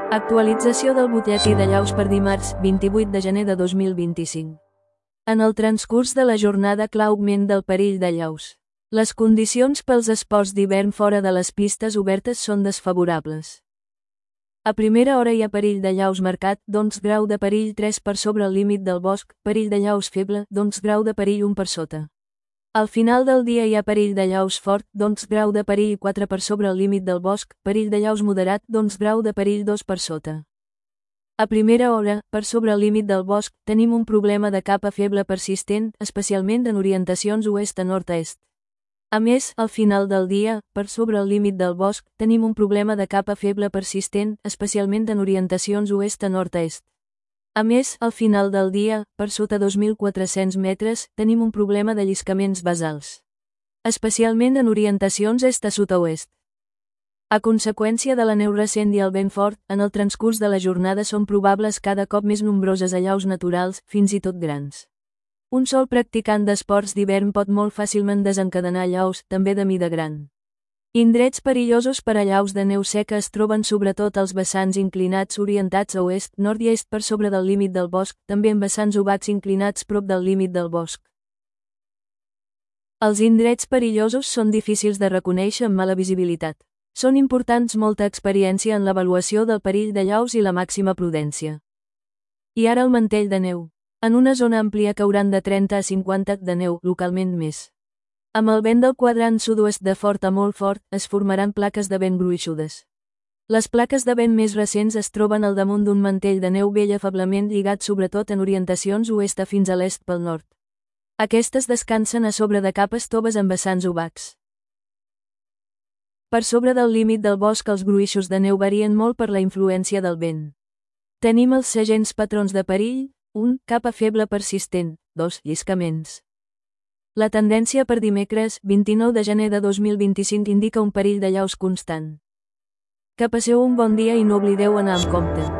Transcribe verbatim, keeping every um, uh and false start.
Actualització del butlletí de llaus per dimarts, vint-i-vuit de gener de dos mil vint-i-cinc. En el transcurs de la jornada clau augment del perill de llaus. Les condicions pels esports d'hivern fora de les pistes obertes són desfavorables. A primera hora hi ha perill de llaus marcat, doncs grau de perill tres per sobre el límit del bosc, perill de llaus feble, doncs grau de perill un per sota. Al final del dia hi ha perill de llaus fort, doncs grau de perill quatre per sobre el límit del bosc, perill de llaus moderat, doncs grau de perill dos per sota. A primera hora, per sobre el límit del bosc, tenim un problema de capa feble persistent, especialment en orientacions oest a nord-est. A més, al final del dia, per sobre el límit del bosc, tenim un problema de capa feble persistent, especialment en orientacions oest a nord-est. A més, al final del dia, per sota dos mil quatre-cents metres, tenim un problema de lliscaments basals. Especialment en orientacions est a sud-oest. A conseqüència de la neu recent i el vent fort, en el transcurs de la jornada són probables cada cop més nombroses allaus naturals, fins i tot grans. Un sol practicant d'esports d'hivern pot molt fàcilment desencadenar allaus, també de mida gran. Indrets perillosos per a allaus de neu seca es troben sobretot als vessants inclinats orientats a oest, nord i est per sobre del límit del bosc, també en vessants obacs inclinats prop del límit del bosc. Els indrets perillosos són difícils de reconèixer amb mala visibilitat. Són importants molta experiència en l'avaluació del perill de llaus i la màxima prudència. I ara el mantell de neu. En una zona àmplia cauran de trenta a cinquanta de neu, localment més. Amb el vent del quadrant sud-oest de fort a molt fort, es formaran plaques de vent gruixudes. Les plaques de vent més recents es troben al damunt d'un mantell de neu vell afablement lligat sobretot en orientacions oest a fins a l'est pel nord. Aquestes descansen a sobre de capes toves amb vessants obacs. Per sobre del límit del bosc els gruixos de neu varien molt per la influència del vent. Tenim els segents patrons de perill: un Capa feble persistent, dos Lliscaments. La tendència per dimecres, vint-i-nou de gener de dos mil vint-i-cinc indica un perill de llaus constant. Que passeu un bon dia i no oblideu anar amb compte.